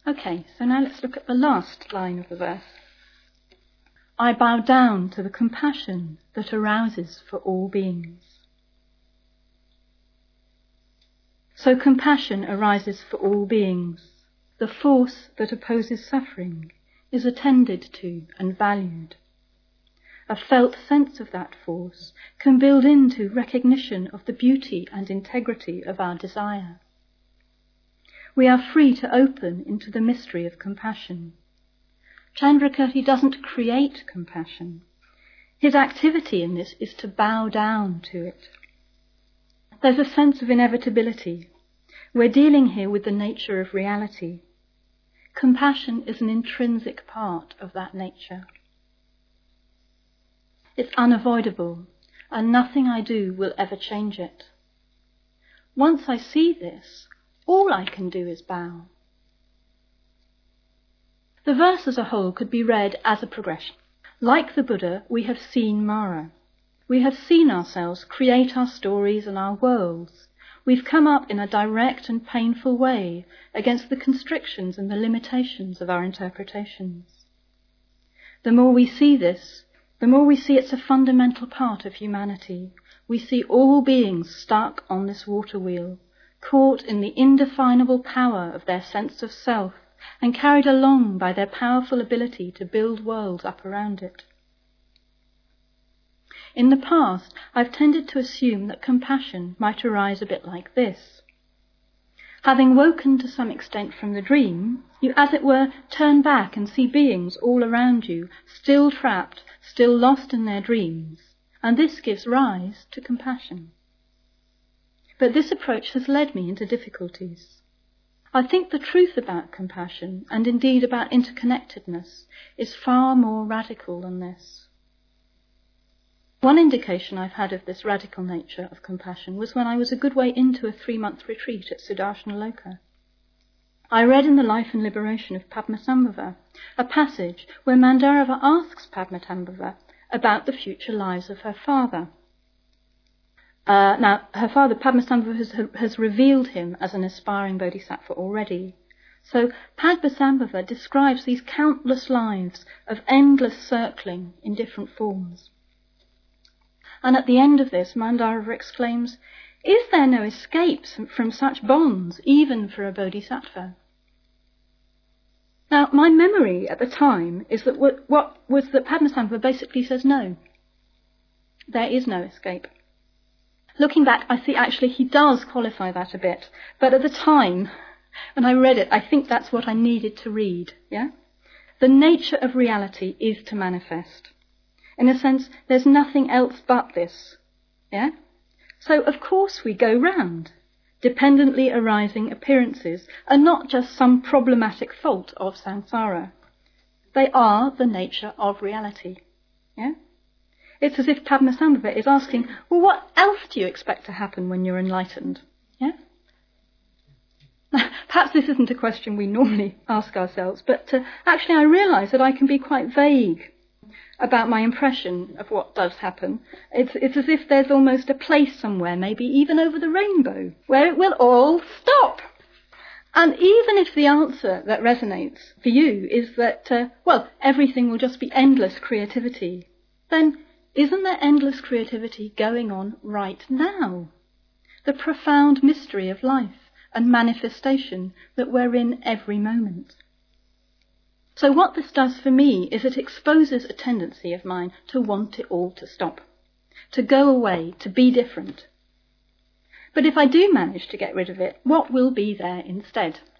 Okay, so now let's look at the last line of the verse. I bow down to the compassion that arouses for all beings. So compassion arises for all beings. The force that opposes suffering is attended to and valued. A felt sense of that force can build into recognition of the beauty and integrity of our desire. We are free to open into the mystery of compassion. Chandrakirti doesn't create compassion. His activity in this is to bow down to it. There's a sense of inevitability. We're dealing here with the nature of reality. Compassion is an intrinsic part of that nature. It's unavoidable, and nothing I do will ever change it. Once I see this, all I can do is bow. The verse as a whole could be read as a progression. Like the Buddha, we have seen Mara. We have seen ourselves create our stories and our worlds. We've come up in a direct and painful way against the constrictions and the limitations of our interpretations. The more we see this, the more we see it's a fundamental part of humanity. We see all beings stuck on this water wheel, caught in the indefinable power of their sense of self and carried along by their powerful ability to build worlds up around it. In the past, I've tended to assume that compassion might arise a bit like this. Having woken to some extent from the dream, you, as it were, turn back and see beings all around you, still trapped, still lost in their dreams, and this gives rise to compassion. But this approach has led me into difficulties. I think the truth about compassion, and indeed about interconnectedness, is far more radical than this. One indication I've had of this radical nature of compassion was when I was a good way into a 3-month retreat at Sudarshanaloka. I read in the Life and Liberation of Padmasambhava a passage where Mandarava asks Padmasambhava about the future lives of her father. Now, her father, Padmasambhava, has revealed him as an aspiring bodhisattva already. So Padmasambhava describes these countless lives of endless circling in different forms. And at the end of this, Mandarava exclaims, "Is there no escape from such bonds, even for a bodhisattva?" Now, my memory at the time is that that Padmasambhava basically says no. There is no escape. Looking back, I see actually he does qualify that a bit. But at the time, when I read it, I think that's what I needed to read, yeah? The nature of reality is to manifest. In a sense, there's nothing else but this, yeah? So, of course, we go round. Dependently arising appearances are not just some problematic fault of samsara. They are the nature of reality, yeah? It's as if Padmasambhava is asking, well, what else do you expect to happen when you're enlightened? Yeah? Perhaps this isn't a question we normally ask ourselves, but actually I realise that I can be quite vague about my impression of what does happen. It's as if there's almost a place somewhere, maybe even over the rainbow, where it will all stop. And even if the answer that resonates for you is that, everything will just be endless creativity, then isn't there endless creativity going on right now? The profound mystery of life and manifestation that we're in every moment. So what this does for me is it exposes a tendency of mine to want it all to stop, to go away, to be different. But if I do manage to get rid of it, what will be there instead?